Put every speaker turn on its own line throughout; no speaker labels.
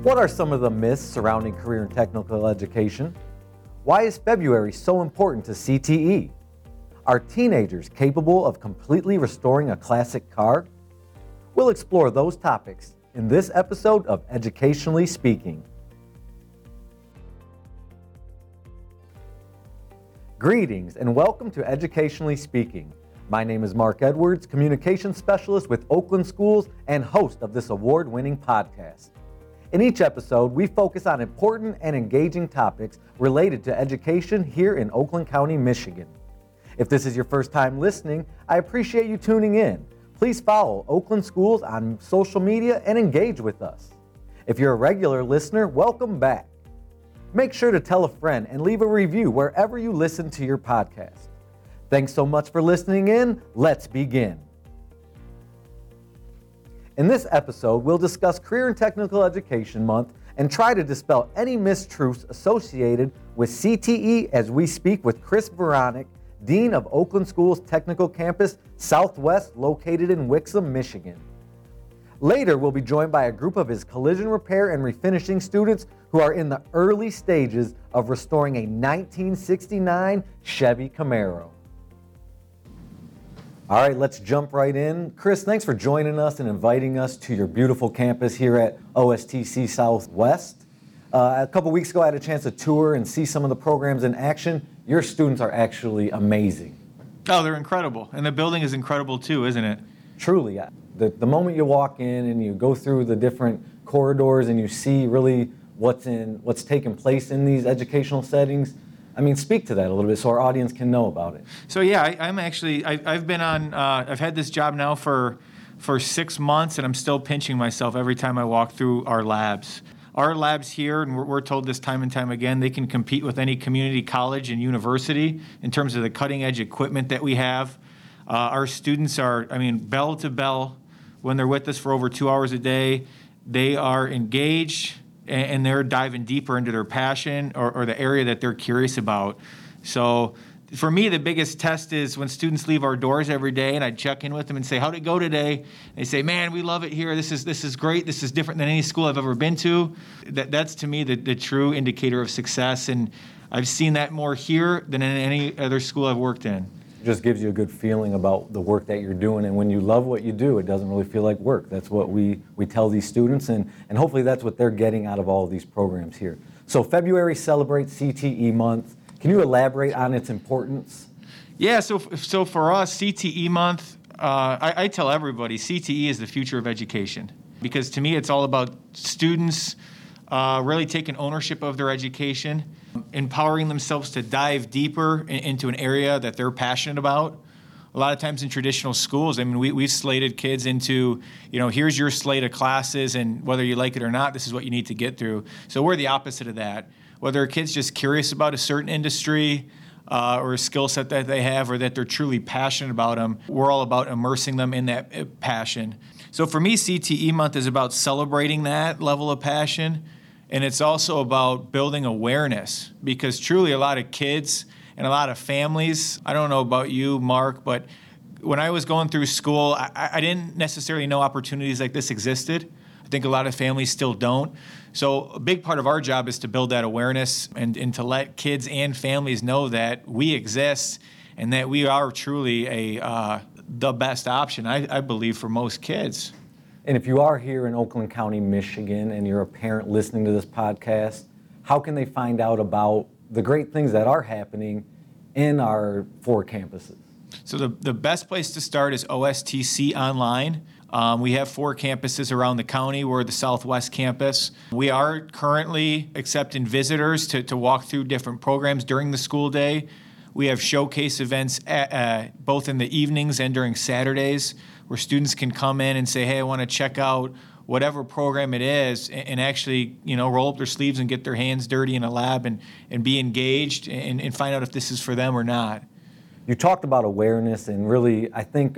What are some of the myths surrounding career and technical education? Why is February so important to CTE? Are teenagers capable of completely restoring a classic car? We'll explore those topics in this episode of Educationally Speaking. Greetings and welcome to Educationally Speaking. My name is Mark Edwards, Communications Specialist with Oakland Schools and host of this award-winning podcast. In each episode, we focus on important and engaging topics related to education here in Oakland County, Michigan. If this is your first time listening, I appreciate you tuning in. Please follow Oakland Schools on social media and engage with us. If you're a regular listener, welcome back. Make sure to tell a friend and leave a review wherever you listen to your podcast. Thanks so much for listening in. Let's begin. In this episode, we'll discuss Career and Technical Education Month and try to dispel any mistruths associated with CTE as we speak with Chris Veronic, Dean of Oakland Schools Technical Campus Southwest, located in Wixom, Michigan. Later, we'll be joined by a group of his collision repair and refinishing students who are in the early stages of restoring a 1969 Chevy Camaro. All right, let's jump right in. Chris, thanks for joining us and inviting us to your beautiful campus here at OSTC Southwest. A couple weeks ago, I had a chance to tour and see some of the programs in action. Your students are actually amazing.
Oh, they're incredible. And the building is incredible too, isn't it?
Truly. The moment you walk in and you go through the different corridors and you see really what's taking place in these educational settings, I mean, speak to that a little bit so our audience can know about it.
So yeah, I've been on, I've had this job now for 6 months, and I'm still pinching myself every time I walk through our labs. Our labs here, and we're told this time and time again, they can compete with any community college and university in terms of the cutting edge equipment that we have. Our students are, bell to bell when they're with us for over 2 hours a day. They are engaged, and they're diving deeper into their passion or the area that they're curious about. So for me, the biggest test is when students leave our doors every day and I check in with them and say, how'd it go today? And they say, man, we love it here. This is great. This is different than any school I've ever been to. That's to me the true indicator of success. And I've seen that more here than in any other school I've worked in.
Just gives you a good feeling about the work that you're doing, and when you love what you do, it doesn't really feel like work. That's what we tell these students, and hopefully that's what they're getting out of all of these programs here. So February celebrates CTE month. Can you elaborate on its importance?
Yeah, so for us, CTE month, I tell everybody CTE is the future of education, because to me it's all about students really taking ownership of their education, empowering themselves to dive deeper into an area that they're passionate about. A lot of times in traditional schools, we've slated kids into, here's your slate of classes, and whether you like it or not, this is what you need to get through. So we're the opposite of that. Whether a kid's just curious about a certain industry or a skill set that they have, or that they're truly passionate about them, we're all about immersing them in that passion. So for me, CTE month is about celebrating that level of passion. And it's also about building awareness, because truly a lot of kids and a lot of families, I don't know about you, Mark, but when I was going through school, I didn't necessarily know opportunities like this existed. I think a lot of families still don't. So a big part of our job is to build that awareness and to let kids and families know that we exist and that we are truly the best option, I believe, for most kids.
And if you are here in Oakland County, Michigan, and you're a parent listening to this podcast, how can they find out about the great things that are happening in our 4 campuses?
So the best place to start is OSTC online. We have 4 campuses around the county. We're the Southwest campus. We are currently accepting visitors to walk through different programs during the school day. We have showcase events both in the evenings and during Saturdays, where students can come in and say, hey, I want to check out whatever program it is, and actually, roll up their sleeves and get their hands dirty in a lab and be engaged and find out if this is for them or not.
You talked about awareness, and really, I think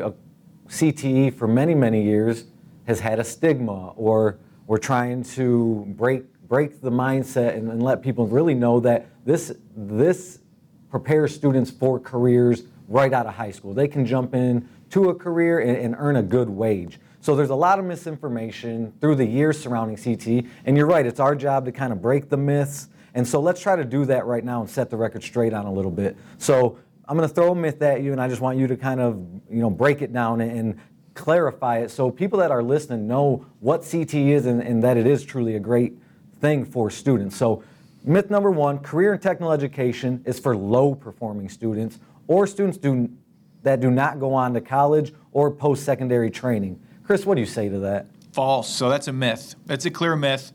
CTE for many, many years has had a stigma, or we're trying to break the mindset and let people really know that this prepares students for careers right out of high school. They can jump in to a career and earn a good wage. So there's a lot of misinformation through the years surrounding CTE, and you're right, it's our job to kind of break the myths. And so let's try to do that right now and set the record straight on a little bit. So I'm going to throw a myth at you, and I just want you to kind of, break it down and clarify it so people that are listening know what CTE is and that it is truly a great thing for students. So myth number one, career and technical education is for low-performing students or students that do not go on to college or post-secondary training. Chris, what do you say to that?
False. So that's a myth. That's a clear myth.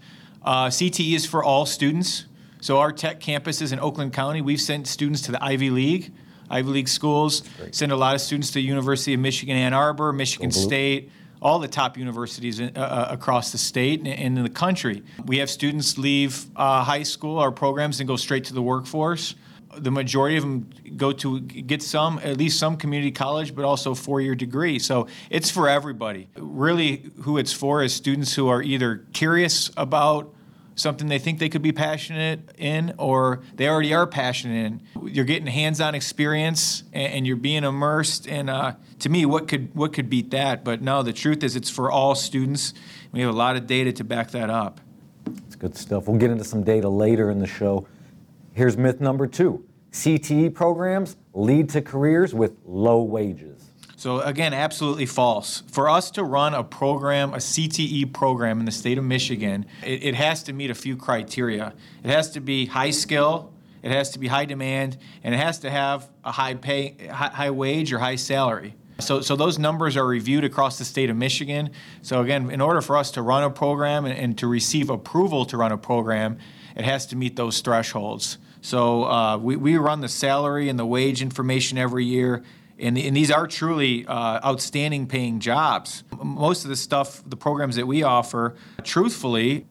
CTE is for all students. So our tech campuses in Oakland County, we've sent students to the Ivy League schools, send a lot of students to University of Michigan, Ann Arbor, Michigan State, all the top universities across the state and in the country. We have students leave high school, our programs, and go straight to the workforce. The majority of them go to get at least some community college, but also a 4-year degree. So it's for everybody. Really, who it's for is students who are either curious about something they think they could be passionate in, or they already are passionate in. You're getting hands-on experience, and you're being immersed. And to me, what could beat that? But no, the truth is, it's for all students. We have a lot of data to back that up.
It's good stuff. We'll get into some data later in the show. Here's myth number two. CTE programs lead to careers with low wages.
So again, absolutely false. For us to run a program, a CTE program in the state of Michigan, it has to meet a few criteria. It has to be high skill, it has to be high demand, and it has to have a high wage or high salary. So those numbers are reviewed across the state of Michigan. So again, in order for us to run a program and to receive approval to run a program, it has to meet those thresholds. So we run the salary and the wage information every year, and these are truly outstanding paying jobs. Most of the stuff, the programs that we offer, truthfully,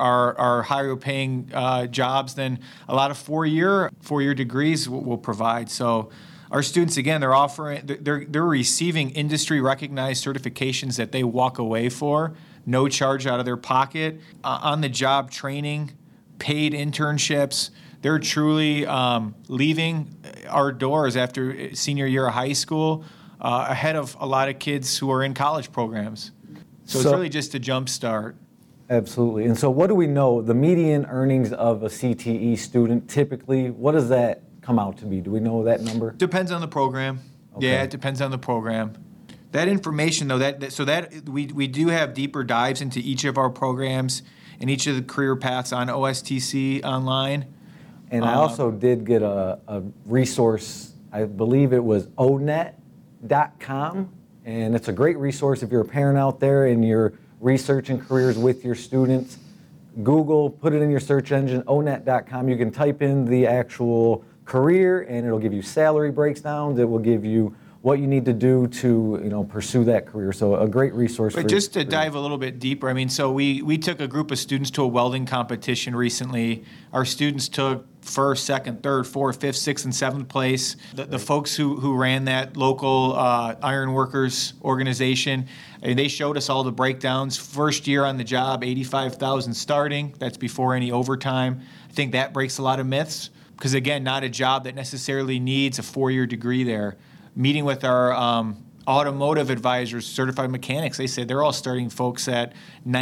are higher paying jobs than a lot of four-year degrees will provide. So our students, again, they're receiving industry recognized certifications that they walk away for, no charge out of their pocket, on the job training, paid internships. They're truly leaving our doors after senior year of high school ahead of a lot of kids who are in college programs. So it's really just a jump start.
Absolutely. And so what do we know? The median earnings of a CTE student typically, what does that come out to be? Do we know that number?
Depends on the program. Okay. Yeah, it depends on the program. That information, though, we do have deeper dives into each of our programs and each of the career paths on OSTC online.
And I also did get a resource, I believe it was onet.com, and it's a great resource if you're a parent out there and you're researching careers with your students. Google, put it in your search engine, onet.com. You can type in the actual career, and it'll give you salary breakdowns. It will give you what you need to do to pursue that career. So a great resource.
But just to dive a little bit deeper, so we took a group of students to a welding competition recently. Our students took first, second, third, fourth, fifth, sixth, and seventh place. The folks who ran that local iron workers organization, they showed us all the breakdowns. First year on the job, $85,000 starting. That's before any overtime. I think that breaks a lot of myths because, again, not a job that necessarily needs a 4-year degree there. Meeting with our automotive advisors, certified mechanics, they said they're all starting folks at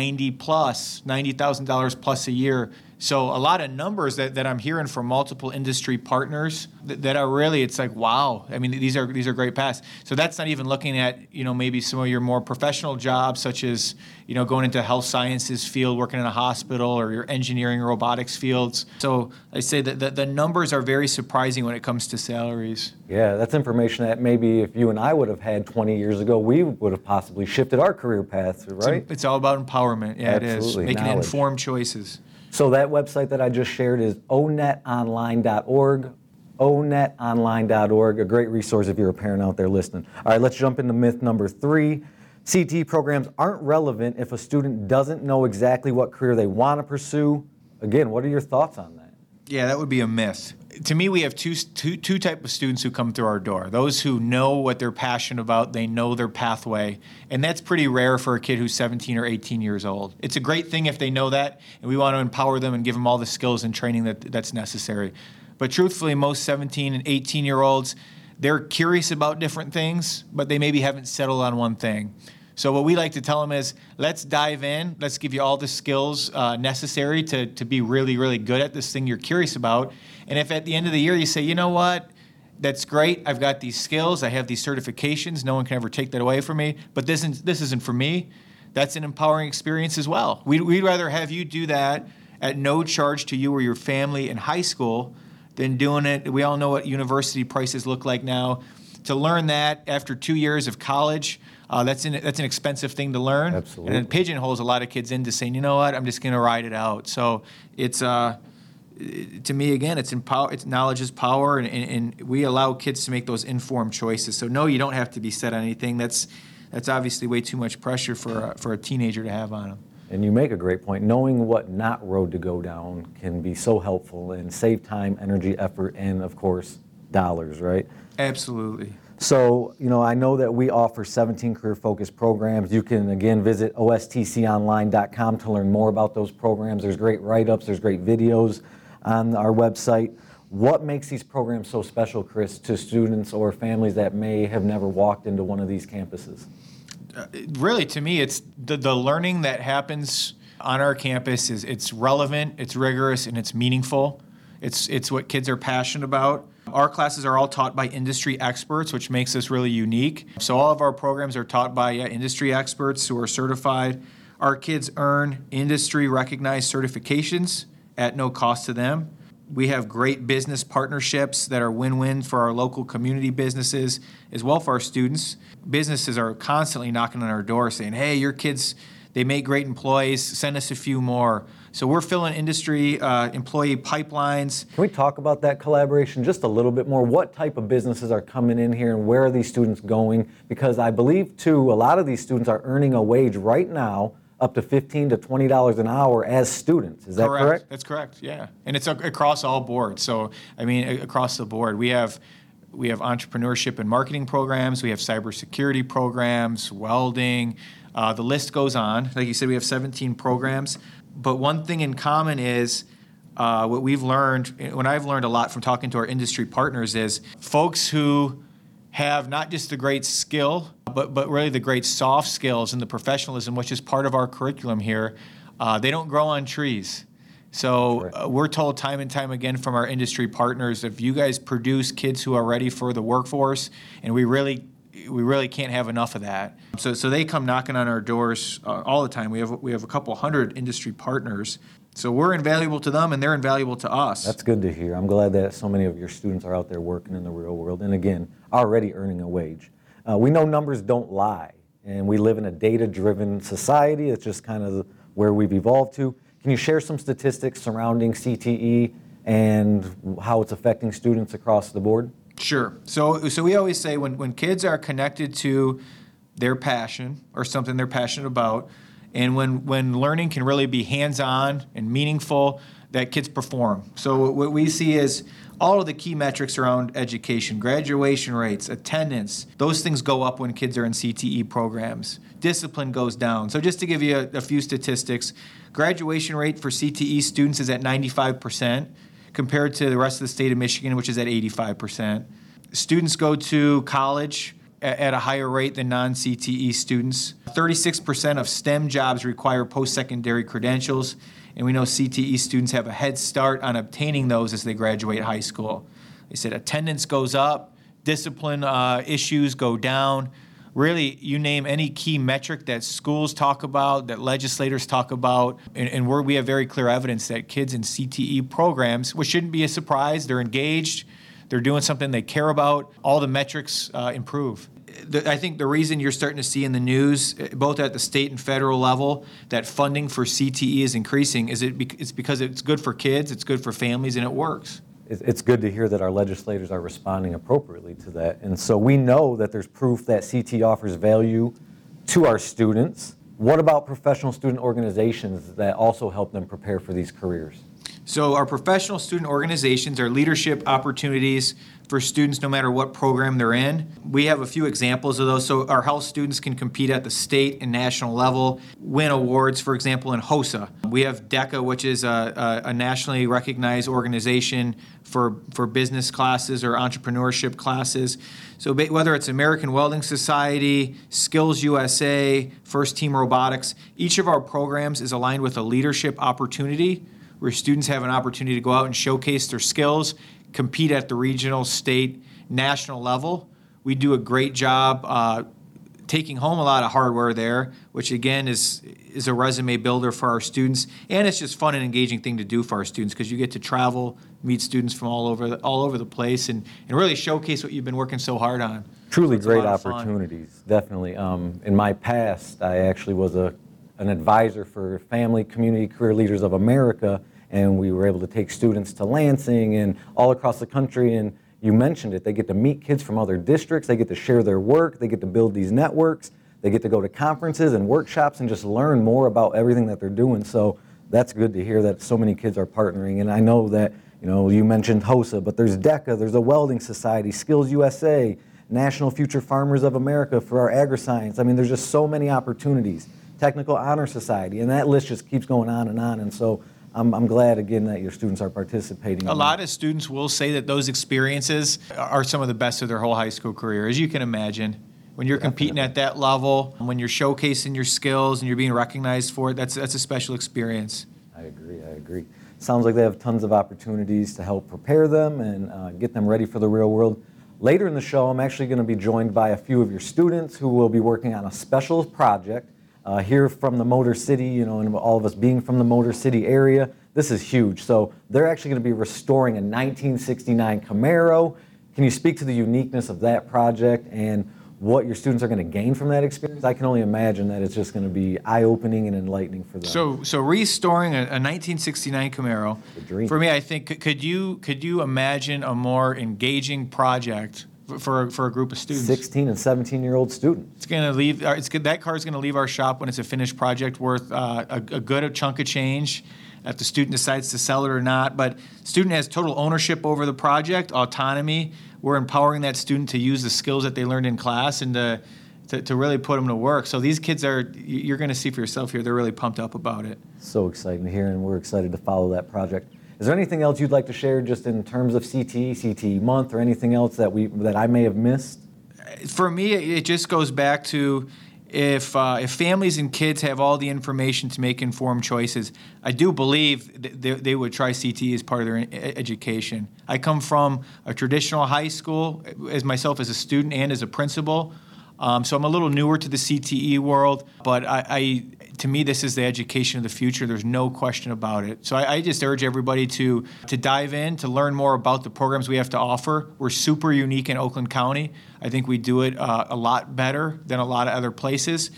$90,000 plus a year. So a lot of numbers that I'm hearing from multiple industry partners that are really, it's like, wow. These are great paths. So that's not even looking at, maybe some of your more professional jobs, such as, going into health sciences field, working in a hospital, or your engineering robotics fields. So I say that the numbers are very surprising when it comes to salaries.
Yeah, that's information that maybe if you and I would have had 20 years ago, we would have possibly shifted our career paths, right?
It's all about empowerment. Yeah, absolutely. It is. Making informed choices.
So that website that I just shared is onetonline.org, onetonline.org, a great resource if you're a parent out there listening. All right, let's jump into myth number 3. CTE programs aren't relevant if a student doesn't know exactly what career they want to pursue. Again, what are your thoughts on that?
Yeah, that would be a myth. To me, we have two types of students who come through our door. Those who know what they're passionate about, they know their pathway, and that's pretty rare for a kid who's 17 or 18 years old. It's a great thing if they know that, and we want to empower them and give them all the skills and training that's necessary. But truthfully, most 17 and 18-year-olds, they're curious about different things, but they maybe haven't settled on one thing. So what we like to tell them is, let's dive in. Let's give you all the skills necessary to be really, really good at this thing you're curious about. And if at the end of the year you say, you know what, that's great. I've got these skills. I have these certifications. No one can ever take that away from me. But this isn't for me. That's an empowering experience as well. We'd rather have you do that at no charge to you or your family in high school than doing it. We all know what university prices look like now. To learn that after 2 years of college, that's an expensive thing to learn.
Absolutely.
And it pigeonholes a lot of kids into saying, you know what, I'm just going to ride it out. So it's to me, again, it's knowledge is power, and we allow kids to make those informed choices. So no, you don't have to be set on anything. That's obviously way too much pressure for a teenager to have on them.
And you make a great point. Knowing what not road to go down can be so helpful and save time, energy, effort, and of course, dollars, right?
Absolutely.
So, I know that we offer 17 career-focused programs. You can, again, visit ostconline.com to learn more about those programs. There's great write-ups, there's great videos on our website. What makes these programs so special, Chris, to students or families that may have never walked into one of these campuses?
Really, to me, it's the learning that happens on our campus it's relevant, it's rigorous, and it's meaningful. It's what kids are passionate about. Our classes are all taught by industry experts, which makes us really unique. So all of our programs are taught by industry experts who are certified. Our kids earn industry-recognized certifications at no cost to them. We have great business partnerships that are win-win for our local community businesses, as well for our students. Businesses are constantly knocking on our door saying, hey, your kids, they make great employees, send us a few more. So we're filling industry employee pipelines.
Can we talk about that collaboration just a little bit more? What type of businesses are coming in here and where are these students going? Because I believe, too, a lot of these students are earning a wage right now up to $15 to $20 an hour as students. Is that correct?
That's correct, yeah. And it's across all boards. So, across the board. We have entrepreneurship and marketing programs. We have cybersecurity programs, welding. The list goes on. Like you said, we have 17 programs. But one thing in common is what we've learned, when I've learned a lot from talking to our industry partners, is folks who have not just the great skill, but really the great soft skills and the professionalism, which is part of our curriculum here, they don't grow on trees. So we're told time and time again from our industry partners, if you guys produce kids who are ready for the workforce, and we really can't have enough of that. So they come knocking on our doors all the time. We have a couple hundred industry partners. So we're invaluable to them, and they're invaluable to us.
That's good to hear. I'm glad that so many of your students are out there working in the real world, and again, already earning a wage. We know numbers don't lie, and we live in a data-driven society. It's just kind of where we've evolved to. Can you share some statistics surrounding CTE and how it's affecting students across the board?
Sure. So we always say when kids are connected to their passion or something they're passionate about, and when learning can really be hands-on and meaningful, that kids perform. So what we see is all of the key metrics around education, graduation rates, attendance, those things go up when kids are in CTE programs. Discipline goes down. So just to give you a few statistics, graduation rate for CTE students is at 95%. Compared to the rest of the state of Michigan, which is at 85%. Students go to college at a higher rate than non-CTE students. 36% of STEM jobs require post-secondary credentials, and we know CTE students have a head start on obtaining those as they graduate high school. They said attendance goes up, discipline issues go down. Really, you name any key metric that schools talk about, that legislators talk about, and we have very clear evidence that kids in CTE programs, which shouldn't be a surprise, they're engaged, they're doing something they care about, all the metrics improve. I think the reason you're starting to see in the news, both at the state and federal level, that funding for CTE is increasing, it's because it's good for kids, it's good for families, and it works.
It's good to hear that our legislators are responding appropriately to that. And so we know that there's proof that CTE offers value to our students. What about professional student organizations that also help them prepare for these careers?
So our professional student organizations are leadership opportunities for students no matter what program they're in. We have a few examples of those. So our health students can compete at the state and national level, win awards, for example, in HOSA. We have DECA, which is a nationally recognized organization for business classes or entrepreneurship classes. So whether it's American Welding Society, Skills USA, First Team Robotics, each of our programs is aligned with a leadership opportunity where students have an opportunity to go out and showcase their skills, compete at the regional, state, national level. We do a great job taking home a lot of hardware there, which again is a resume builder for our students, and it's just fun and engaging thing to do for our students because you get to travel, meet students from all over the place, and really showcase what you've been working so hard on.
Truly
So
great opportunities, definitely. In my past, I actually was an advisor for Family Community Career Leaders of America, and we were able to take students to Lansing and all across the country, and you mentioned it, they get to meet kids from other districts, they get to share their work, they get to build these networks, they get to go to conferences and workshops and just learn more about everything that they're doing. So that's good to hear that so many kids are partnering. And I know that, you mentioned HOSA, but there's DECA, there's a Welding Society, Skills USA, National Future Farmers of America for our agri-science. I mean, there's just so many opportunities. Technical Honor Society, and that list just keeps going on. And so I'm glad, again, that your students are participating.
A lot of students will say that those experiences are some of the best of their whole high school career, as you can imagine. When you're competing at that level, when you're showcasing your skills and you're being recognized for it, that's a special experience.
I agree. Sounds like they have tons of opportunities to help prepare them and get them ready for the real world. Later in the show, I'm actually going to be joined by a few of your students who will be working on a special project. Here from the Motor City, and all of us being from the Motor City area, this is huge. So they're actually going to be restoring a 1969 Camaro. Can you speak to the uniqueness of that project and what your students are going to gain from that experience? I can only imagine that it's just going to be eye-opening and enlightening for them.
So restoring a 1969 Camaro,
The dream.
For me, I think, could you imagine a more engaging project for a group of students?
16 and 17-year-old students.
It's going to leave. That car is going to leave our shop when it's a finished project, worth a good chunk of change, if the student decides to sell it or not. But student has total ownership over the project, autonomy. We're empowering that student to use the skills that they learned in class and to really put them to work. So these kids you're going to see for yourself here. They're really pumped up about it.
So exciting to hear, and we're excited to follow that project. Is there anything else you'd like to share just in terms of CTE month, or anything else that I may have missed?
For me, it just goes back to if families and kids have all the information to make informed choices, I do believe they would try CTE as part of their education. I come from a traditional high school as myself as a student and as a principal, so I'm a little newer to the CTE world, but to me, this is the education of the future. There's no question about it. So I just urge everybody to dive in, to learn more about the programs we have to offer. We're super unique in Oakland County. I think we do it a lot better than a lot of other places.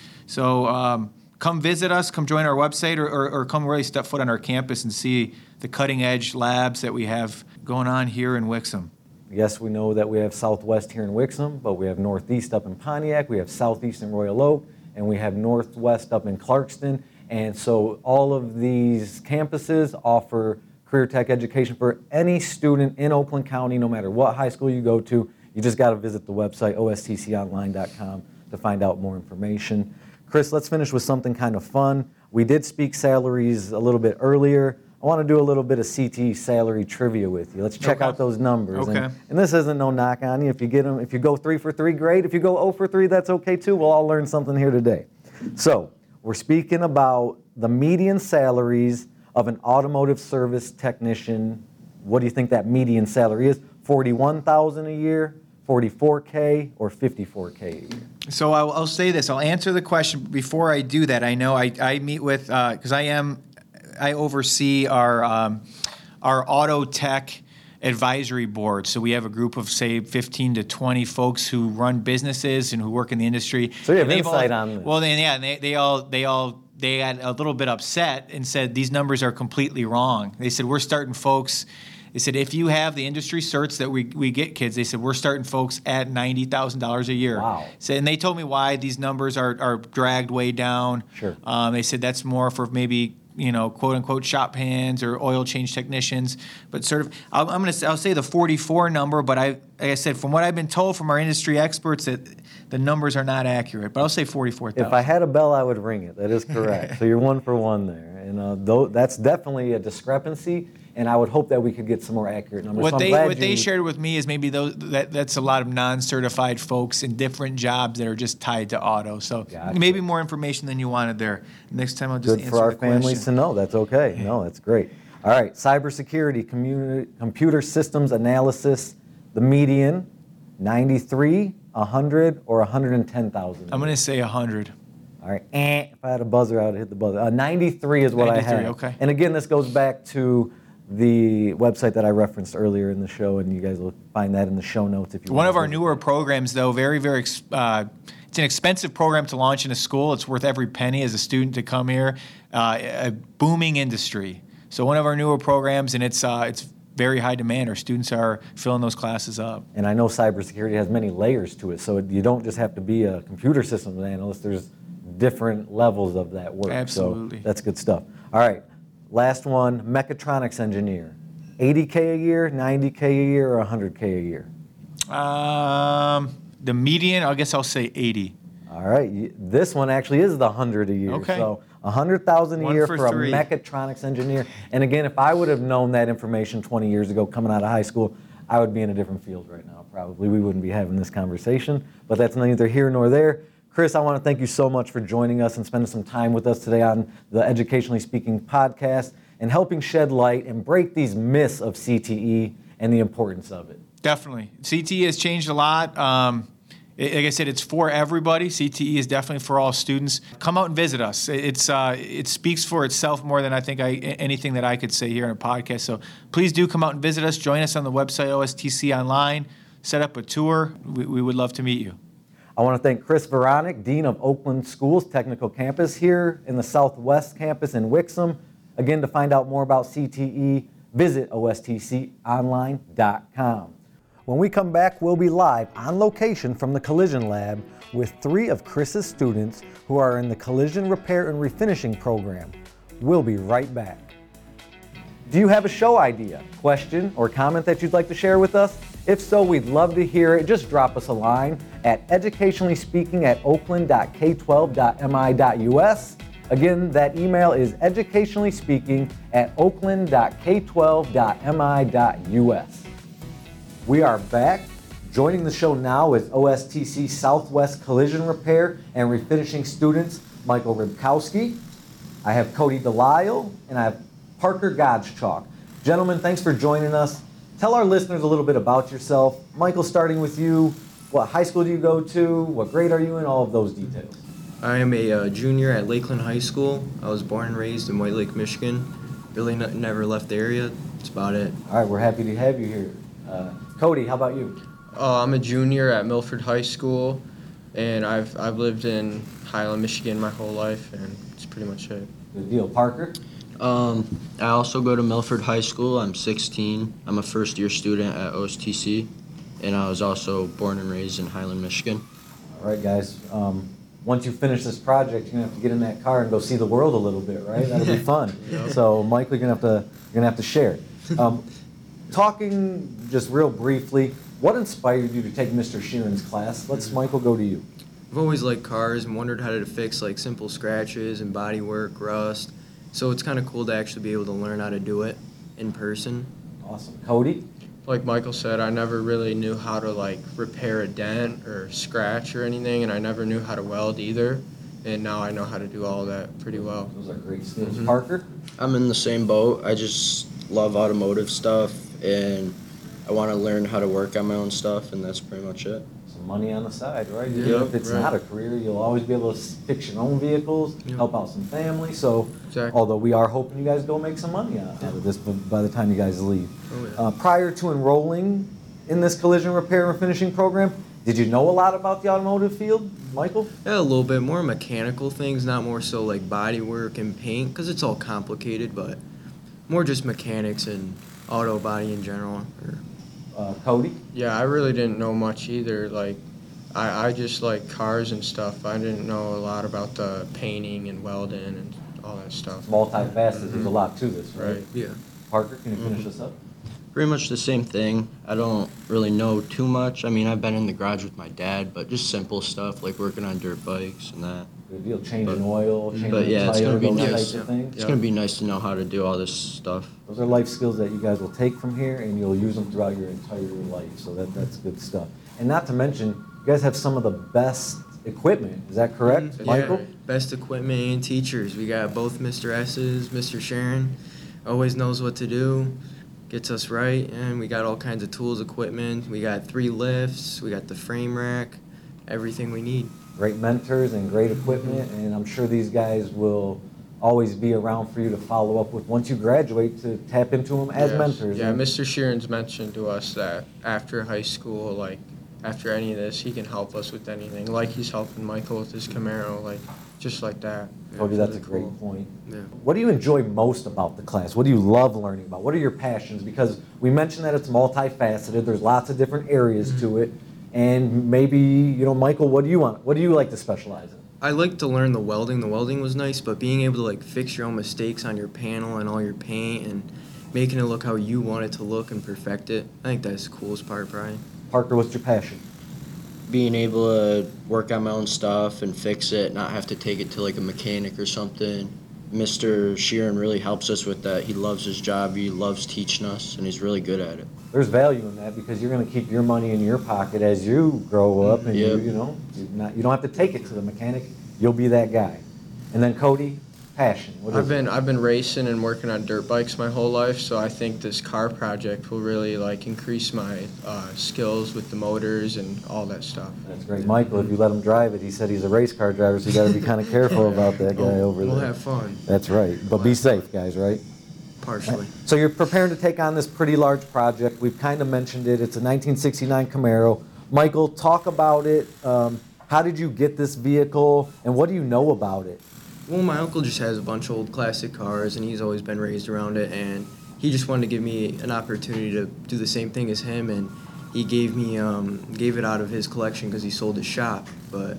So come visit us, come join our website, or come really step foot on our campus and see the cutting-edge labs that we have going on here in Wixom.
Yes, we know that we have Southwest here in Wixom, but we have Northeast up in Pontiac, we have Southeast in Royal Oak, and we have Northwest up in Clarkston. And so all of these campuses offer career tech education for any student in Oakland County, no matter what high school you go to. You just got to visit the website, ostconline.com, to find out more information. Chris, let's finish with something kind of fun. We did speak salaries a little bit earlier. I want to do a little bit of CTE salary trivia with you. Let's check out those numbers.
Okay.
And this isn't no knock on you. If you get them, if you go 3 for 3, great. If you go 0 for 3, that's okay too. We'll all learn something here today. So we're speaking about the median salaries of an automotive service technician. What do you think that median salary is? $41,000 a year, $44K, or $54K a year?
So I'll say this. I'll answer the question. Before I do that, I know I meet with, because I oversee our auto tech advisory board. So we have a group of, say, 15 to 20 folks who run businesses and who work in the industry.
So you have insight on this.
Well, then, yeah, they got a little bit upset and said these numbers are completely wrong. They said we're starting folks. They said if you have the industry certs that we get kids, they said we're starting folks at $90,000 a year.
Wow.
So, and they told me why these numbers are dragged way down.
Sure.
They said that's more for maybe quote unquote shop hands or oil change technicians, but I'll say the 44 number, but like I said, from what I've been told from our industry experts, that the numbers are not accurate, but I'll say 44,000.
If I had a bell, I would ring it. That is correct. So you're 1 for 1 there. And that's definitely a discrepancy, and I would hope that we could get some more accurate numbers.
What they shared with me is maybe that's a lot of non-certified folks in different jobs that are just tied to auto. So
Gotcha.
Maybe more information than you wanted there. Next time I'll just
Good
answer
for our
the question.
families to know. That's okay. No, that's great. All right, cybersecurity, computer systems analysis, the median, 93, 100, or 110,000?
I'm going to say 100.
All right, if I had a buzzer, I would hit the buzzer. 93 is what
93,
I have.
okay.
And again, this goes back to the website that I referenced earlier in the show, and you guys will find that in the show notes if you want.
One of our newer programs, though, very, very, it's an expensive program to launch in a school. It's worth every penny as a student to come here. A booming industry. So one of our newer programs, and it's very high demand. Our students are filling those classes up.
And I know cybersecurity has many layers to it, so you don't just have to be a computer systems analyst. There's different levels of that work.
Absolutely.
So that's good stuff. All right, last one, mechatronics engineer. 80K a year, 90K a year, or 100K a year?
The median, I guess I'll say 80.
All right, this one actually is the 100 a year.
Okay.
So 100,000 a
One
year
for
for a
three.
mechatronics engineer. And again, if I would have known that information 20 years ago coming out of high school, I would be in a different field right now, probably. We wouldn't be having this conversation, but that's neither here nor there. Chris, I want to thank you so much for joining us and spending some time with us today on the Educationally Speaking podcast and helping shed light and break these myths of CTE and the importance of it.
Definitely. CTE has changed a lot. Like I said, it's for everybody. CTE is definitely for all students. Come out and visit us. It speaks for itself more than I think anything that I could say here on a podcast. So please do come out and visit us. Join us on the website OSTC Online. Set up a tour. We would love to meet you.
I want to thank Chris Veronic, Dean of Oakland Schools Technical Campus here in the Southwest Campus in Wixom. Again, to find out more about CTE, visit ostconline.com. When we come back, we'll be live on location from the Collision Lab with 3 of Chris's students who are in the Collision Repair and Refinishing program. We'll be right back. Do you have a show idea, question, or comment that you'd like to share with us? If so, we'd love to hear it. Just drop us a line at educationallyspeaking@oakland.k12.mi.us. Again, that email is educationallyspeaking@oakland.k12.mi.us. We are back. Joining the show now is OSTC Southwest Collision Repair and Refinishing students Michael Rybkowski. I have Cody Delisle, and I have Parker Gottschalk. Gentlemen, thanks for joining us. Tell our listeners a little bit about yourself. Michael, starting with you, what high school do you go to? What grade are you in? All of those details.
I am a junior at Lakeland High School. I was born and raised in White Lake, Michigan. Really never left the area. That's about it.
All right, we're happy to have you here. Cody, how about you?
I'm a junior at Milford High School, and I've lived in Highland, Michigan my whole life, and that's pretty much it.
Good deal. Parker?
I also go to Milford High School. I'm 16. I'm a first-year student at OSTC, and I was also born and raised in Highland, Michigan.
All right, guys. Once you finish this project, you're gonna have to get in that car and go see the world a little bit, right? That'll be fun. So, Michael, you're gonna have to share. Talking just real briefly, what inspired you to take Mr. Sheeran's class? Let's, Michael, go to you.
I've always liked cars and wondered how to fix like simple scratches and body work, rust. So it's kind of cool to actually be able to learn how to do it in person.
Awesome. Cody?
Like Michael said, I never really knew how to like repair a dent or scratch or anything, and I never knew how to weld either. And now I know how to do all that pretty well.
Those are great skills. Parker?
I'm in the same boat. I just love automotive stuff, and I want to learn how to work on my own stuff, and that's pretty much it.
Some money on the side, right?
Yeah,
Even if it's
right.
not a career, you'll always be able to fix your own vehicles, help out some family. So,
Exactly.
although we are hoping you guys go make some money out of this by the time you guys leave.
Oh, yeah.
Prior to enrolling in this collision repair and finishing program, did you know a lot about the automotive field, Michael?
Yeah, a little bit more mechanical things, not more so like body work and paint, because it's all complicated, but more just mechanics and auto body in general.
Cody?
Yeah, I really didn't know much either. Like, I just like cars and stuff. I didn't know a lot about the painting and welding and all that stuff.
Multifaceted, there's a lot to this, right?
Right.
Yeah.
Parker, can you finish this up?
Pretty much the same thing. I don't really know too much. I mean, I've been in the garage with my dad, but just simple stuff like working on dirt bikes and that.
Good deal, changing oil, changing
But yeah,
a
it's
tire,
gonna be
those
nice.
types of
Yeah.
things.
It's gonna be nice to know how to do all this stuff.
Those are life skills that you guys will take from here and you'll use them throughout your entire life. So that's good stuff. And not to mention, you guys have some of the best equipment. Is that correct,
Mhm.
Michael?
Yeah, best equipment and teachers. We got both Mr. S's, Mr. Sharon, always knows what to do, gets us right, and we got all kinds of tools, equipment. We got 3 lifts, we got the frame rack, everything we need.
Great mentors and great equipment, and I'm sure these guys will always be around for you to follow up with once you graduate to tap into them as
Yes.
mentors.
Yeah,
And
Mr. Sheeran's mentioned to us that after high school, like after any of this, he can help us with anything. Like he's helping Michael with his Camaro, like just like that.
Cody, that's a
Really
great
cool.
point.
Yeah.
What do you enjoy most about the class? What do you love learning about? What are your passions? Because we mentioned that it's multifaceted. There's lots of different areas to it. And maybe, Michael, what do you want? What do you like to specialize in?
I like to learn the welding. The welding was nice, but being able to like fix your own mistakes on your panel and all your paint and making it look how you want it to look and perfect it, I think that's the coolest part, Brian.
Parker, what's your passion?
Being able to work on my own stuff and fix it, not have to take it to like a mechanic or something. Mr. Sheeran really helps us with that. He loves his job, he loves teaching us, and he's really good at it.
There's value in that because you're going to keep your money in your pocket as you grow up, and
Yep.
you don't have to take it to the mechanic. You'll be that guy. And then Cody, passion. What is it?
I've been racing and working on dirt bikes my whole life, so I think this car project will really like increase my skills with the motors and all that stuff.
That's great, Michael. If you let him drive it, he said he's a race car driver, so you got to be kind of careful about that guy over
We'll
there.
have fun,
That's right, but be safe, guys. Right?
partially.
So you're preparing to take on this pretty large project. We've kind of mentioned it. It's a 1969 Camaro. Michael, talk about it. How did you get this vehicle, and what do you know about it?
Well, my uncle just has a bunch of old classic cars, and he's always been raised around it, and he just wanted to give me an opportunity to do the same thing as him, and he gave it out of his collection because he sold his shop. But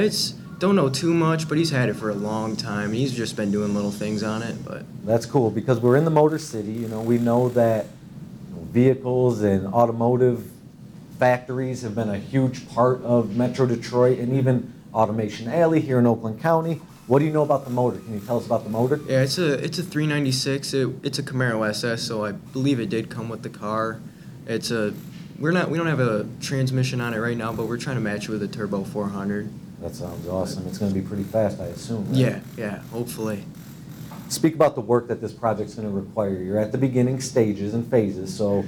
don't know too much, but he's had it for a long time, and he's just been doing little things on it. But
That's cool because we're in the Motor City. We know that vehicles and automotive factories have been a huge part of Metro Detroit and even Automation Alley here in Oakland County. What do you know about the motor? Can you tell us about the motor?
yeah, it's a 396. It's a Camaro SS, so I believe it did come with the car. We don't have a transmission on it right now, but we're trying to match it with a Turbo 400.
That sounds awesome. It's going to be pretty fast, I assume. Right?
Yeah, hopefully.
Speak about the work that this project's going to require. You're at the beginning stages and phases, so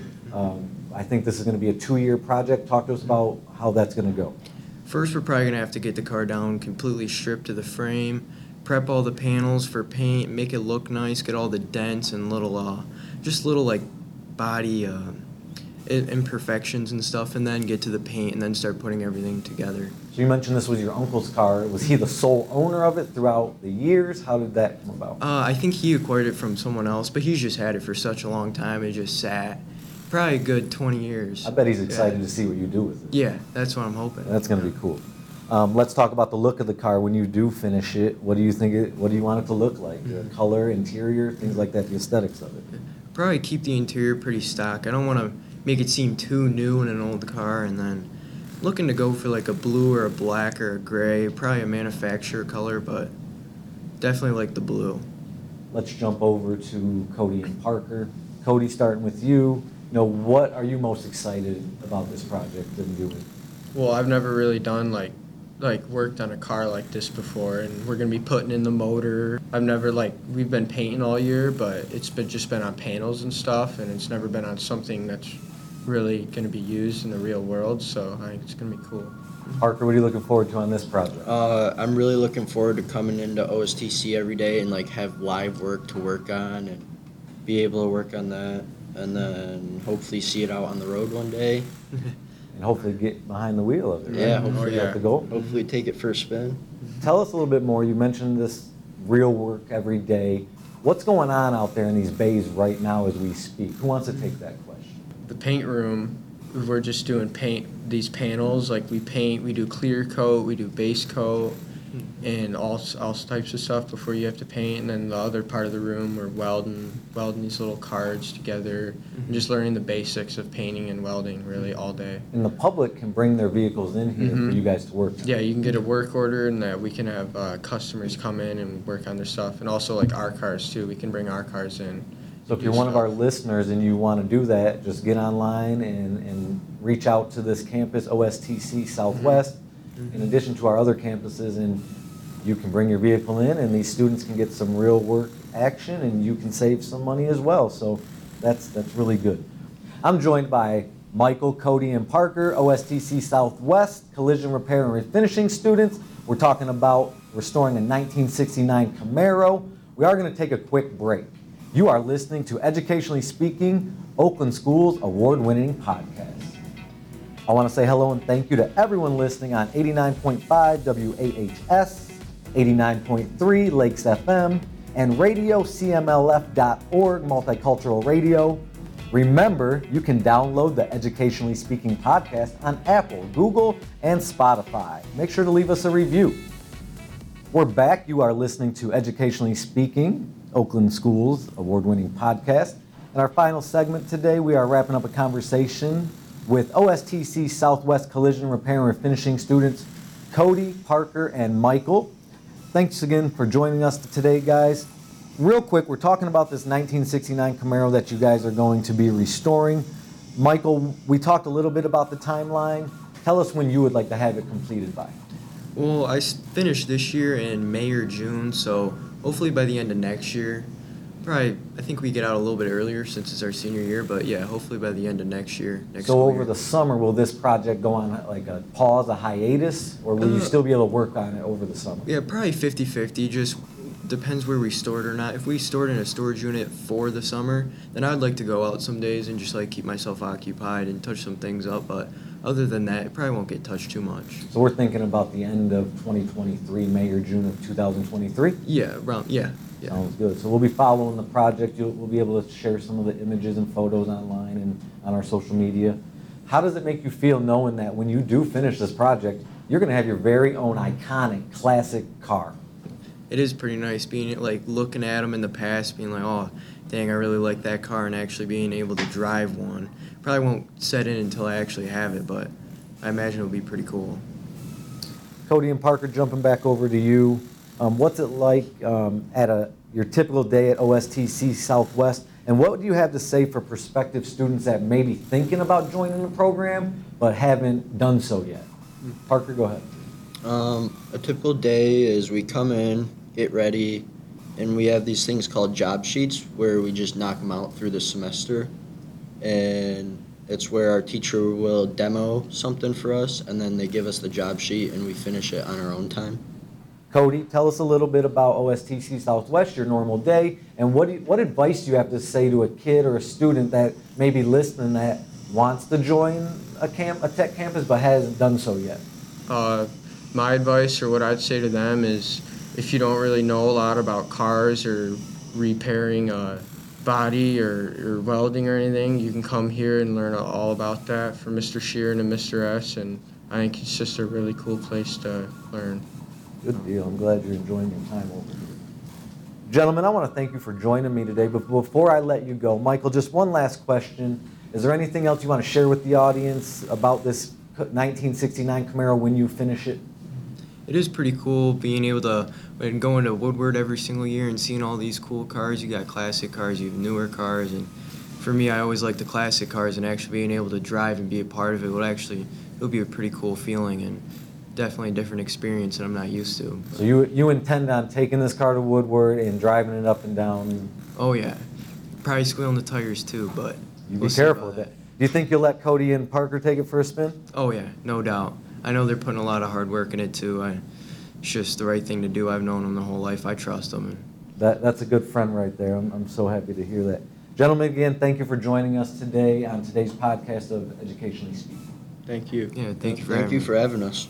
I think this is going to be a 2-year project. Talk to us about how that's going to go.
First, we're probably going to have to get the car down completely stripped to the frame, prep all the panels for paint, make it look nice, get all the dents and little like body imperfections and stuff, and then get to the paint and then start putting everything together.
So you mentioned this was your uncle's car. Was he the sole owner of it throughout the years? How did that come about?
I think he acquired it from someone else, but he's just had it for such a long time. It just sat probably a good 20 years.
I bet he's excited to see what you do with it.
Yeah, that's what I'm hoping.
That's going to be cool. Let's talk about the look of the car when you do finish it. What do you think? What do you want it to look like? The color, interior, things like that. The aesthetics of it.
Probably keep the interior pretty stock. I don't want to make it seem too new in an old car, and then looking to go for like a blue or a black or a gray, probably a manufacturer color, but definitely like the blue.
Let's jump over to Cody and Parker. Cody, starting with you. What are you most excited about this project and doing?
Well, I've never really done like worked on a car like this before, and we're gonna be putting in the motor. We've been painting all year, but it's just been on panels and stuff, and it's never been on something that's really gonna be used in the real world. So I think it's gonna be cool.
Parker, what are you looking forward to on this project?
I'm really looking forward to coming into OSTC every day and like have live work to work on and be able to work on that, and then hopefully see it out on the road one day.
And hopefully get behind the wheel of it. Right?
Yeah, hopefully.
That's the goal.
Hopefully take it for a spin.
Tell us a little bit more. You mentioned this real work every day. What's going on out there in these bays right now as we speak? Who wants to take that question?
The paint room, we're just doing paint these panels. Like we paint, we do clear coat, we do base coat, and all types of stuff before you have to paint. And then the other part of the room, we're welding these little cards together, and just learning the basics of painting and welding really all day.
And the public can bring their vehicles in here for you guys to work on.
Yeah, you can get a work order, and that we can have customers come in and work on their stuff, and also like our cars too. We can bring our cars in.
So if you're one of our listeners and you want to do that, just get online and reach out to this campus, OSTC Southwest, in addition to our other campuses, and you can bring your vehicle in and these students can get some real work action and you can save some money as well. So that's really good. I'm joined by Michael, Cody, and Parker, OSTC Southwest collision repair and refinishing students. We're talking about restoring a 1969 Camaro. We are going to take a quick break. You are listening to Educationally Speaking, Oakland Schools award-winning podcast. I want to say hello and thank you to everyone listening on 89.5 WAHS, 89.3 Lakes FM, and RadioCMLF.org Multicultural Radio. Remember, you can download the Educationally Speaking podcast on Apple, Google, and Spotify. Make sure to leave us a review. We're back. You are listening to Educationally Speaking, Oakland Schools award-winning podcast. In our final segment today, we are wrapping up a conversation with OSTC Southwest Collision Repair and Refinishing students Cody, Parker, and Michael. Thanks again for joining us today, guys. Real quick, we're talking about this 1969 Camaro that you guys are going to be restoring. Michael, we talked a little bit about the timeline. Tell us when you would like to have it completed by.
Well, I finished this year in May or June, so hopefully by the end of next year. Probably, I think we get out a little bit earlier since it's our senior year, but yeah, hopefully by the end of next year.
So over the summer, will this project go on like a pause, a hiatus, or will you still be able to work on it over the summer?
Yeah, probably 50-50, just depends where we store it or not. If we store it in a storage unit for the summer, then I'd like to go out some days and just like keep myself occupied and touch some things up, but other than that, it probably won't get touched too much.
So we're thinking about the end of 2023, May or June of 2023?
Yeah.
Sounds good. So we'll be following the project. We'll be able to share some of the images and photos online and on our social media. How does it make you feel knowing that when you do finish this project, you're going to have your very own iconic classic car?
It is pretty nice being like looking at them in the past, being like, oh, dang, I really like that car, and actually being able to drive one. Probably won't set in until I actually have it, but I imagine it'll be pretty cool.
Cody and Parker, jumping back over to you. What's it like at your typical day at OSTC Southwest, and what do you have to say for prospective students that may be thinking about joining the program but haven't done so yet? Parker, go ahead.
A typical day is we come in, get ready, and we have these things called job sheets where we just knock them out through the semester. And it's where our teacher will demo something for us, and then they give us the job sheet and we finish it on our own time.
Cody, tell us a little bit about OSTC Southwest, your normal day, and what advice do you have to say to a kid or a student that may be listening that wants to join a tech campus but hasn't done so yet?
My advice, or what I'd say to them, is if you don't really know a lot about cars or repairing a body or welding or anything, you can come here and learn all about that from Mr. Sheeran and Mr. S, and I think it's just a really cool place to learn.
Good deal. I'm glad you're enjoying your time over here. Gentlemen, I want to thank you for joining me today, but before I let you go, Michael, just one last question. Is there anything else you want to share with the audience about this 1969 Camaro when you finish it?
It is pretty cool being able to and going to Woodward every single year and seeing all these cool cars. You got classic cars, you have newer cars, and for me, I always like the classic cars, and actually being able to drive and be a part of it it'll be a pretty cool feeling and definitely a different experience that I'm not used to.
So you intend on taking this car to Woodward and driving it up and down?
Oh yeah, probably squealing the tires too, but
you be careful with that. Do you think you'll let Cody and Parker take it for a spin?
Oh yeah, no doubt. I know they're putting a lot of hard work in it too. It's just the right thing to do. I've known them the whole life. I trust them.
That's a good friend right there. I'm so happy to hear that. Gentlemen, again, thank you for joining us today on today's podcast of Educationally Speaking.
Thank you.
Yeah, thank you
for having us.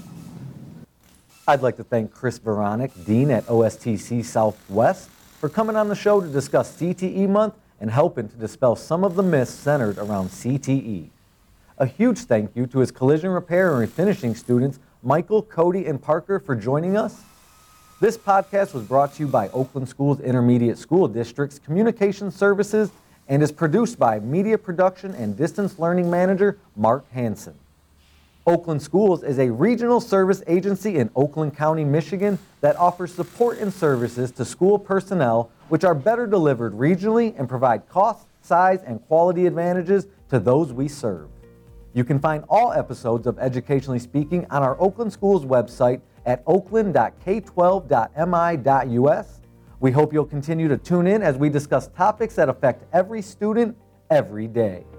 I'd like to thank Chris Veronic, Dean at OSTC Southwest, for coming on the show to discuss CTE Month and helping to dispel some of the myths centered around CTE. A huge thank you to his collision repair and refinishing students, Michael, Cody, and Parker, for joining us. This podcast was brought to you by Oakland Schools Intermediate School District's Communication Services and is produced by Media Production and Distance Learning Manager Mark Hansen. Oakland Schools is a regional service agency in Oakland County, Michigan that offers support and services to school personnel which are better delivered regionally and provide cost, size, and quality advantages to those we serve. You can find all episodes of Educationally Speaking on our Oakland Schools website at oakland.k12.mi.us. We hope you'll continue to tune in as we discuss topics that affect every student every day.